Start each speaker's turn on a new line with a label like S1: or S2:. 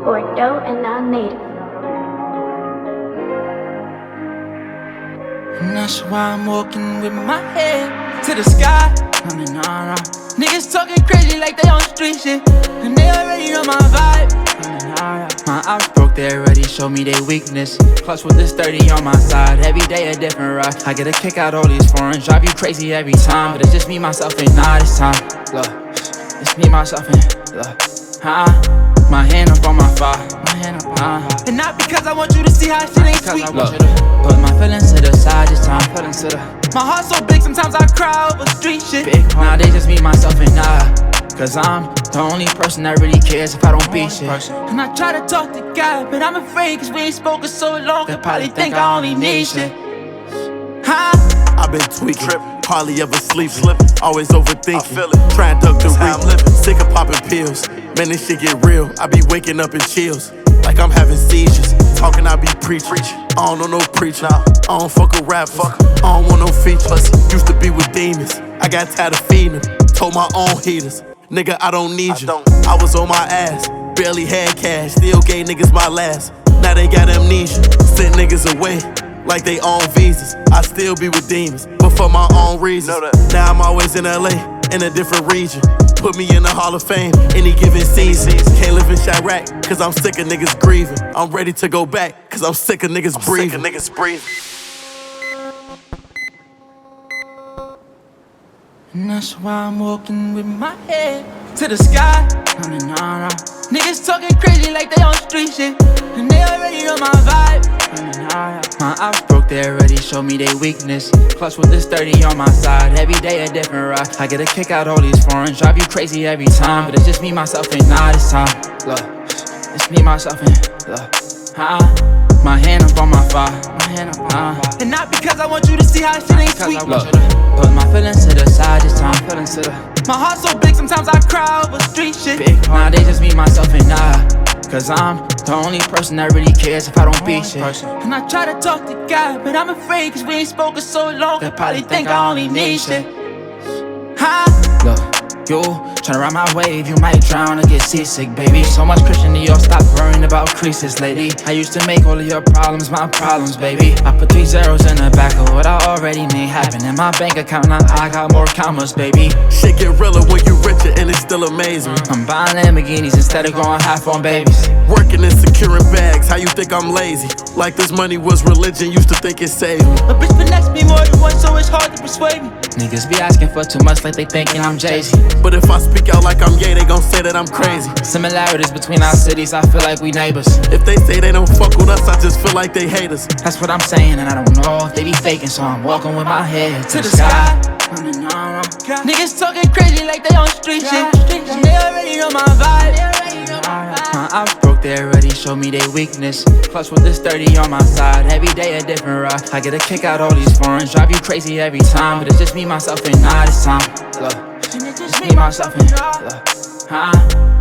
S1: Bordeaux and non-native.
S2: And that's why I'm walking with my head to the sky. Nah. Niggas talking crazy like they on street shit, and they already know my vibe. My ops broke, they already showed me their weakness. Plus with this 30 on my side, every day a different ride. I get a kick out all these foreigns, drive you crazy every time. But it's just me, myself, and not this time. Look, it's me, myself, and look, my hand up on my fire, and not because I want you to see how shit ain't sweet. Look, put my feelings to the side this time. My heart's so big, sometimes I cry over street shit. Nah, they just me, myself, and I. Cause I'm the only person that really cares if I don't be shit. And I try to talk to God, but I'm afraid cause we ain't spoken so long. They probably think I only need shit.
S3: I've been tweaking, hardly ever sleeping, always overthinking, trying to duck the reap. Sick of popping pills, man, this shit get real. I be waking up in chills, like I'm having seizures. Talking, I be preaching. I don't know no preacher. I don't fuck a rapper. I don't want no features. Used to be with demons. I got tired of feeding them. Told my own haters, nigga, I don't need you. I was on my ass, barely had cash. Still gave niggas my last. Now they got amnesia. Sent niggas away like they own visas. I still be with demons, but for my own reasons. Now I'm always in LA, in a different region. Put me in the Hall of Fame, any given season. Can't live in Chirac, cause I'm sick of niggas grieving. I'm ready to go back, cause I'm sick of niggas breathing.
S2: And that's why I'm walking with my head to the sky. Nah. Niggas talking crazy like they on street shit, and they already know my vibe. My ops broke, they already showed me their weakness. Plus with this 30 on my side, every day a different ride. I get a kick out all these foreigns, drive you crazy every time. But it's just me, myself, and not this time. Look, it's me, myself, and look, my hand up on my fire, and not because I want you to see how shit ain't sweet. Look, put my feelings to the side this time. My heart's so big, sometimes I cry over street shit. Nah, they just me, myself, and I. Cause I'm the only person that really cares if I don't be shit. And I try to talk to God, but I'm afraid cause we ain't spoken so long. They probably think I only need shit. Look, you tryna ride my wave, you might drown or get seasick, baby. So much Christian Dior, stop worrying about creases, lady. I used to make all of your problems my problems, baby. I put 3 zeros in the back of what I already made happen in my bank account, now I got more commas, baby.
S3: Shit get realer when you richer and it still amazing.
S2: I'm buying Lamborghinis instead of going half on babies.
S3: Working and securing bags, how you think I'm lazy? Like this money was religion, used to think it saved me.
S2: A bitch finesse me more than once, so it's hard to persuade me. Niggas be asking for too much like they thinking I'm Jay-Z.
S3: But if I speak out like I'm gay, they gon' say that I'm crazy.
S2: Similarities between our cities, I feel like we neighbors.
S3: If they say they don't fuck with us, I just feel like they hate us.
S2: That's what I'm saying, and I don't know if they be faking, so I'm walking with my head to the sky. Niggas talking crazy like they on street shit, and they already know my vibe. My ops broke, they already showed me their weakness. Plus with this 30 on my side, every day a different ride. I get a kick out all these foreigns, drive you crazy every time. But it's just me, myself, and not this time. Look, it's me, myself, and look,